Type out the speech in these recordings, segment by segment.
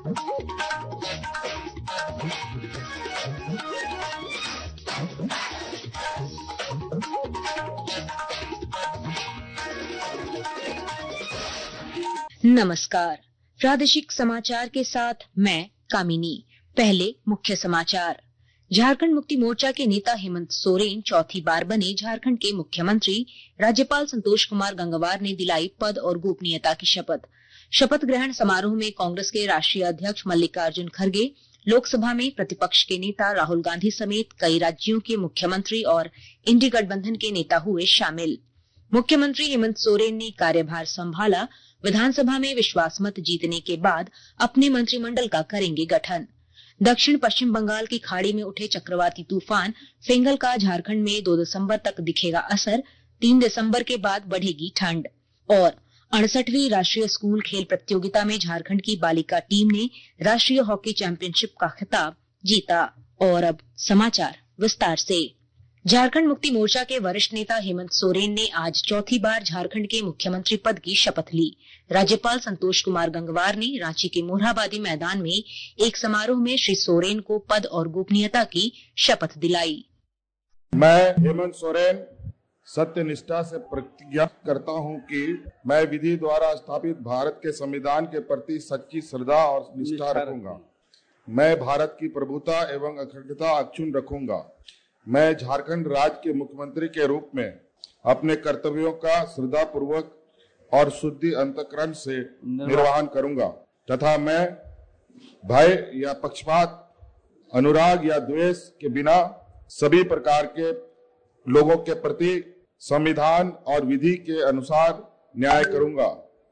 नमस्कार। प्रादेशिक समाचार के साथ मैं कामिनी। पहले मुख्य समाचार। झारखंड मुक्ति मोर्चा के नेता हेमंत सोरेन चौथी बार बने झारखंड के मुख्यमंत्री। राज्यपाल संतोष कुमार गंगवार ने दिलाई पद और गोपनीयता की शपथ। शपथ ग्रहण समारोह में कांग्रेस के राष्ट्रीय अध्यक्ष मल्लिकार्जुन खड़गे, लोकसभा में प्रतिपक्ष के नेता राहुल गांधी समेत कई राज्यों के मुख्यमंत्री और इंडी गठबंधन के नेता हुए शामिल। मुख्यमंत्री हेमंत सोरेन ने कार्यभार संभाला। विधानसभा में विश्वास मत जीतने के बाद अपने मंत्रिमंडल का करेंगे गठन। दक्षिण पश्चिम बंगाल की खाड़ी में उठे चक्रवाती तूफान फेंगल का झारखंड में 2 दिसंबर तक दिखेगा असर। 3 दिसंबर के बाद बढ़ेगी ठंड। और 68वीं राष्ट्रीय स्कूल खेल प्रतियोगिता में झारखंड की बालिका टीम ने राष्ट्रीय हॉकी चैंपियनशिप का खिताब जीता। और अब समाचार विस्तार से। झारखंड मुक्ति मोर्चा के वरिष्ठ नेता हेमंत सोरेन ने आज चौथी बार झारखंड के मुख्यमंत्री पद की शपथ ली। राज्यपाल संतोष कुमार गंगवार ने रांची के मोरहाबादी मैदान में एक समारोह में श्री सोरेन को पद और गोपनीयता की शपथ दिलाई। मैं हेमंत सोरेन सत्य निष्ठा से प्रतिज्ञा करता हूं कि मैं विधि द्वारा स्थापित भारत के संविधान के प्रति सच्ची श्रद्धा और निष्ठा रखूंगा। मैं भारत की प्रभुता एवं अखंडता अक्षुण्ण रखूंगा। मैं झारखंड राज्य के मुख्यमंत्री के रूप में अपने कर्तव्यों का श्रद्धापूर्वक और शुद्धि अंतःकरण से निर्वहन करूंगा तथा मैं भय या पक्षपात, अनुराग या द्वेष के बिना सभी प्रकार के लोगों के प्रति संविधान और विधि के अनुसार न्याय करूंगा।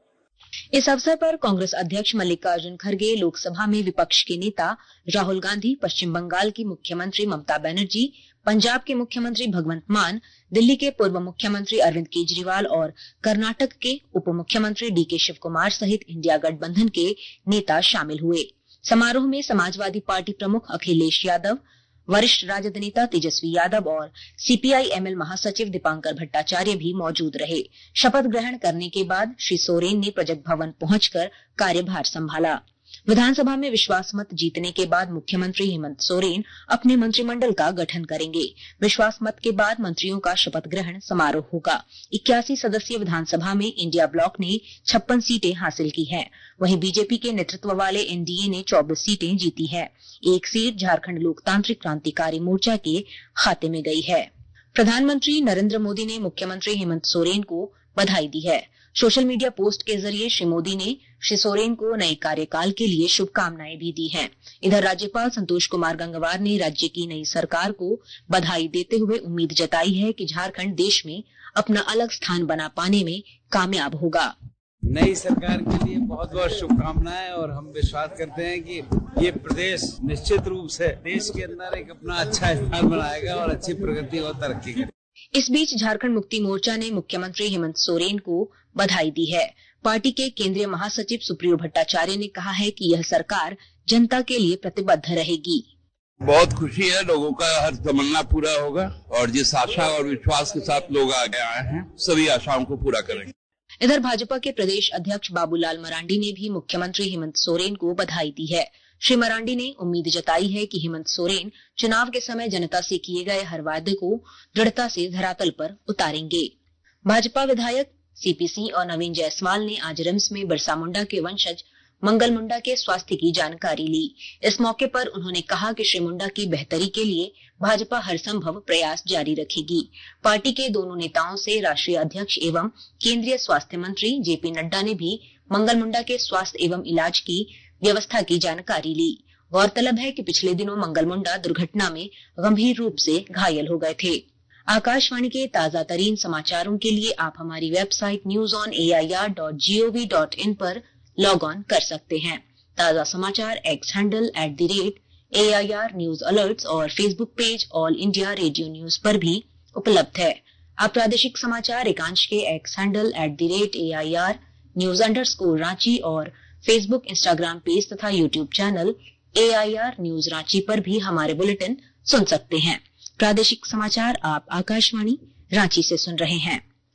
इस अवसर पर कांग्रेस अध्यक्ष मल्लिकार्जुन खड़गे, लोकसभा में विपक्ष के नेता राहुल गांधी, पश्चिम बंगाल की मुख्यमंत्री ममता बनर्जी, पंजाब के मुख्यमंत्री भगवंत मान, दिल्ली के पूर्व मुख्यमंत्री अरविंद केजरीवाल और कर्नाटक के उप मुख्यमंत्री डीके शिव कुमार सहित इंडिया गठबंधन के नेता शामिल हुए। समारोह में समाजवादी पार्टी प्रमुख अखिलेश यादव, वरिष्ठ राजद नेता तेजस्वी यादव और सीपीआई एमएल महासचिव दीपांकर भट्टाचार्य भी मौजूद रहे। शपथ ग्रहण करने के बाद श्री सोरेन ने प्रजग भवन पहुंचकर कार्यभार संभाला। विधानसभा में विश्वास मत जीतने के बाद मुख्यमंत्री हेमंत सोरेन अपने मंत्रिमंडल का गठन करेंगे। विश्वास मत के बाद मंत्रियों का शपथ ग्रहण समारोह होगा। 81 सदस्यीय विधानसभा में इंडिया ब्लॉक ने 56 सीटें हासिल की हैं। वहीं बीजेपी के नेतृत्व वाले एनडीए ने 24 सीटें जीती है। एक सीट झारखंड लोकतांत्रिक क्रांतिकारी मोर्चा के खाते में गई है। प्रधानमंत्री नरेंद्र मोदी ने मुख्यमंत्री हेमंत सोरेन को बधाई दी है। सोशल मीडिया पोस्ट के जरिए श्री मोदी ने श्री सोरेन को नए कार्यकाल के लिए शुभकामनाएं भी दी हैं। इधर राज्यपाल संतोष कुमार गंगवार ने राज्य की नई सरकार को बधाई देते हुए उम्मीद जताई है कि झारखंड देश में अपना अलग स्थान बना पाने में कामयाब होगा। नई सरकार के लिए बहुत बहुत शुभकामनाएं और हम विश्वास करते हैं कि ये प्रदेश निश्चित रूप से देश के अंदर एक अपना अच्छा स्थान बनाएगा और अच्छी प्रगति और तरक्की करेगा। इस बीच झारखंड मुक्ति मोर्चा ने मुख्यमंत्री हेमंत सोरेन को बधाई दी है। पार्टी के केंद्रीय महासचिव सुप्रियो भट्टाचार्य ने कहा है कि यह सरकार जनता के लिए प्रतिबद्ध रहेगी। बहुत खुशी है, लोगों का हर तमन्ना पूरा होगा और जिस आशा और विश्वास के साथ लोग आगे आए हैं सभी आशाओं को पूरा करेंगे। इधर भाजपा के प्रदेश अध्यक्ष बाबूलाल मरांडी ने भी मुख्यमंत्री हेमंत सोरेन को बधाई दी है। श्री मरांडी ने उम्मीद जताई है कि हेमंत सोरेन चुनाव के समय जनता से किए गए हर वादे को दृढ़ता से धरातल पर उतारेंगे। भाजपा विधायक सीपी सिंह और नवीन जायसवाल ने आज रिम्स में बिरसा मुंडा के वंशज मंगल मुंडा के स्वास्थ्य की जानकारी ली। इस मौके पर उन्होंने कहा कि श्री मुंडा की बेहतरी के लिए भाजपा हर संभव प्रयास जारी रखेगी। पार्टी के दोनों नेताओं से राष्ट्रीय अध्यक्ष एवं केंद्रीय स्वास्थ्य मंत्री जेपी नड्डा ने भी मंगल मुंडा के स्वास्थ्य एवं इलाज की व्यवस्था की जानकारी ली। गौरतलब है कि पिछले दिनों मंगल मुंडा दुर्घटना में गंभीर रूप से घायल हो गए थे। आकाशवाणी के ताजा तरीन समाचारों के लिए आप हमारी वेबसाइट newsonair.gov.in पर लॉग ऑन कर सकते हैं। ताजा समाचार X handle @AIR news alerts और Facebook page All India Radio news पर भी उपलब्ध है। आप प्रादेशिक समाचार एकांश के एक्स हैंडल @AIR न्यूज _ और फेसबुक, इंस्टाग्राम पेज तथा YouTube channel AIR news Ranchi पर भी हमारे बुलेटिन सुन सकते हैं। प्रादेशिक समाचार आप आकाशवाणी रांची से सुन रहे हैं।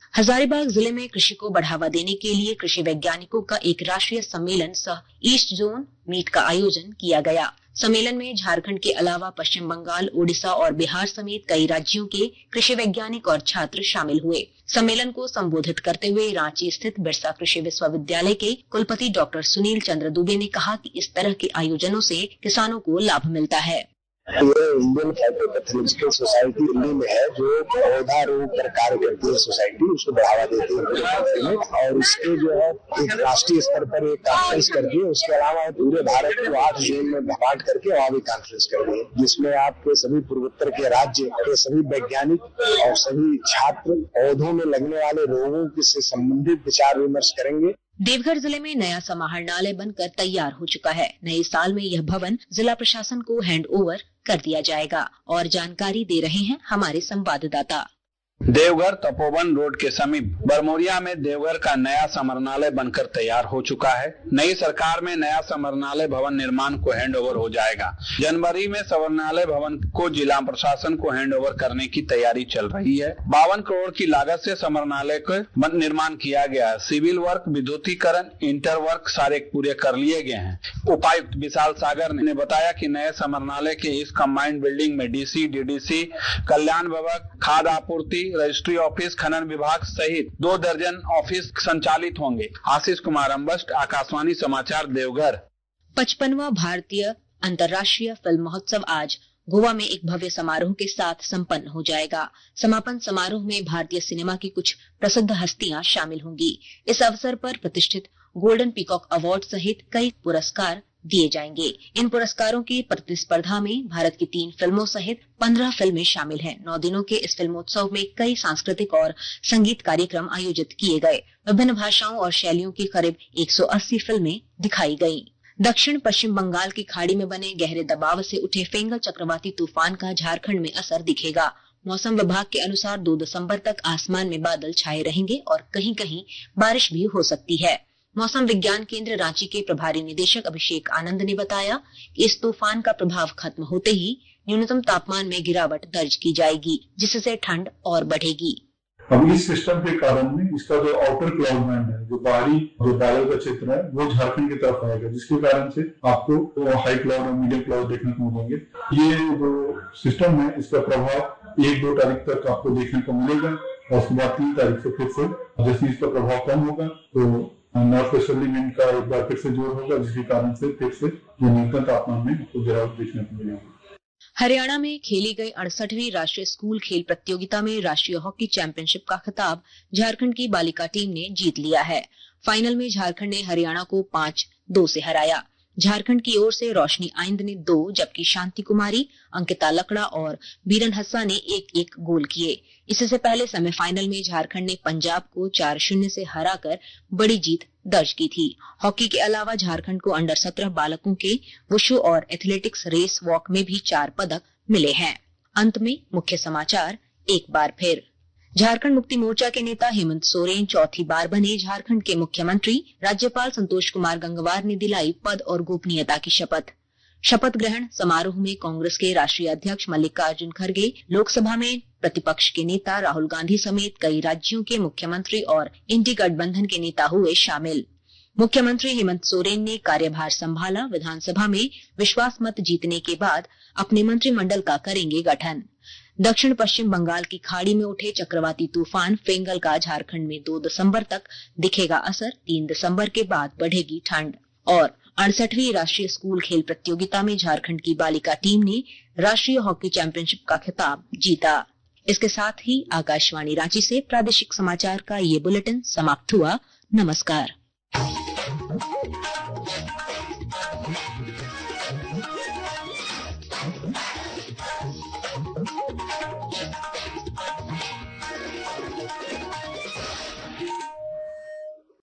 हजारीबाग जिले में कृषि को बढ़ावा देने के लिए कृषि वैज्ञानिकों का एक राष्ट्रीय सम्मेलन सह ईस्ट जोन मीट का आयोजन किया गया। सम्मेलन में झारखंड के अलावा पश्चिम बंगाल, ओडिशा और बिहार समेत कई राज्यों के कृषि वैज्ञानिक और छात्र शामिल हुए। सम्मेलन को संबोधित करते हुए रांची स्थित बिरसा कृषि विश्वविद्यालय के कुलपति डॉक्टर सुनील चंद्र दुबे ने कहा कि इस तरह के आयोजनों से किसानों को लाभ मिलता है। ये इंडियन फाइटोपैथोलॉजिकल सोसाइटी दिल्ली में है, जो पौधा रोग पर कार्य करती है सोसाइटी, उसको बढ़ावा देती है और उसके जो है एक राष्ट्रीय स्तर पर एक कॉन्फ्रेंस करती है। उसके अलावा पूरे भारत को 8 जोन में बांट करके वहाँ भी कॉन्फ्रेंस कर रही है, जिसमें आपके सभी पूर्वोत्तर के राज्य के सभी वैज्ञानिक और सभी छात्र पौधों में लगने वाले रोगों से संबंधित विचार विमर्श करेंगे। देवघर जिले में नया समाहरणालय बनकर तैयार हो चुका है। नए साल में यह भवन जिला प्रशासन को हैंड ओवर कर दिया जाएगा और जानकारी दे रहे हैं हमारे संवाददाता। देवघर तपोवन रोड के समीप बरमोरिया में देवघर का नया समरणालय बनकर तैयार हो चुका है। नई सरकार में नया समरणालय भवन निर्माण को हैंड ओवर हो जाएगा। जनवरी में समरणालय भवन को जिला प्रशासन को हैंड ओवर करने की तैयारी चल रही है। 52 करोड़ की लागत से समरणालय का निर्माण किया गया है। सिविल वर्क, विद्युतीकरण, इंटर वर्क सारे पूरे कर लिए गए हैं। उपायुक्त विशाल सागर ने बताया कि नए समरणालय के इस कंबाइंड बिल्डिंग में डीसी, डीडीसी, कल्याण विभाग, खाद्य आपूर्ति, रजिस्ट्री ऑफिस, खनन विभाग सहित 2 दर्जन ऑफिस संचालित होंगे। आशीष कुमार अम्बस्ट, आकाशवाणी समाचार, देवघर। 55वां भारतीय अंतर्राष्ट्रीय फिल्म महोत्सव आज गोवा में एक भव्य समारोह के साथ संपन्न हो जाएगा। समापन समारोह में भारतीय सिनेमा की कुछ प्रसिद्ध हस्तियां शामिल होंगी। इस अवसर पर प्रतिष्ठित गोल्डन पीकॉक अवार्ड सहित कई पुरस्कार दिए जाएंगे। इन पुरस्कारों की प्रतिस्पर्धा में भारत की 3 फिल्मों सहित 15 फिल्में शामिल हैं। 9 दिनों के इस फिल्मोत्सव में कई सांस्कृतिक और संगीत कार्यक्रम आयोजित किए गए। विभिन्न भाषाओं और शैलियों की करीब 180 फिल्में दिखाई गयी। दक्षिण पश्चिम बंगाल की खाड़ी में बने गहरे दबाव से उठे फेंगल चक्रवाती तूफान का झारखंड में असर दिखेगा। मौसम विभाग के अनुसार 2 दिसंबर तक आसमान में बादल छाए रहेंगे और कहीं कहीं बारिश भी हो सकती है। मौसम विज्ञान केंद्र रांची के प्रभारी निदेशक अभिषेक आनंद ने बताया कि इस तूफान का प्रभाव खत्म होते ही न्यूनतम तापमान में गिरावट दर्ज की जाएगी, जिससे ठंड और बढ़ेगी। अब इस सिस्टम के कारण में इसका जो आउटर क्लाउड बैंड है, जो बाहरी जो बादल का क्षेत्र है, वो झारखंड की तरफ आएगा, जिसके कारण से आपको हाई क्लाउड और मीडियम क्लाउड देखने को मिलेंगे। ये जो सिस्टम है, इसका प्रभाव 1-2 तारीख तक आपको देखने को मिलेगा और उसके बाद 3 तारीख से फिर से जैसे इसका प्रभाव कम होगा तो नॉर्थ वेस्टर्ली विंड का एक बार फिर से जोर होगा, जिसके कारण से फिर से न्यूनतम तापमान में आपको गिरावट देखने को मिलेगी। हरियाणा में खेली गई 68वीं राष्ट्रीय स्कूल खेल प्रतियोगिता में राष्ट्रीय हॉकी चैंपियनशिप का खिताब झारखंड की बालिका टीम ने जीत लिया है। फाइनल में झारखंड ने हरियाणा को 5-2 से हराया। झारखंड की ओर से रोशनी आइंद ने 2 जबकि शांति कुमारी, अंकिता लकड़ा और बीरन हस्सा ने 1-1 गोल किए। इससे पहले सेमीफाइनल में झारखंड ने पंजाब को 4-0 से हराकर बड़ी जीत दर्ज की थी। हॉकी के अलावा झारखंड को अंडर 17 बालकों के वुशु और एथलेटिक्स रेस वॉक में भी 4 पदक मिले हैं। अंत में मुख्य समाचार एक बार फिर। झारखंड मुक्ति मोर्चा के नेता हेमंत सोरेन चौथी बार बने झारखंड के मुख्यमंत्री। राज्यपाल संतोष कुमार गंगवार ने दिलाई पद और गोपनीयता की शपथ। शपथ ग्रहण समारोह में कांग्रेस के राष्ट्रीय अध्यक्ष मल्लिकार्जुन खड़गे, लोकसभा में प्रतिपक्ष के नेता राहुल गांधी समेत कई राज्यों के मुख्यमंत्री और इंडी गठबंधन के नेता हुए शामिल। मुख्यमंत्री हेमंत सोरेन ने कार्यभार संभाला। विधानसभा में विश्वास मत जीतने के बाद अपने मंत्रिमंडल का करेंगे गठन। दक्षिण पश्चिम बंगाल की खाड़ी में उठे चक्रवाती तूफान फेंगल का झारखंड में 2 दिसंबर तक दिखेगा असर। 3 दिसंबर के बाद बढ़ेगी ठंड। और 68वीं राष्ट्रीय स्कूल खेल प्रतियोगिता में झारखंड की बालिका टीम ने राष्ट्रीय हॉकी चैंपियनशिप का खिताब जीता। इसके साथ ही आकाशवाणी रांची से प्रादेशिक समाचार का ये बुलेटिन समाप्त हुआ। नमस्कार।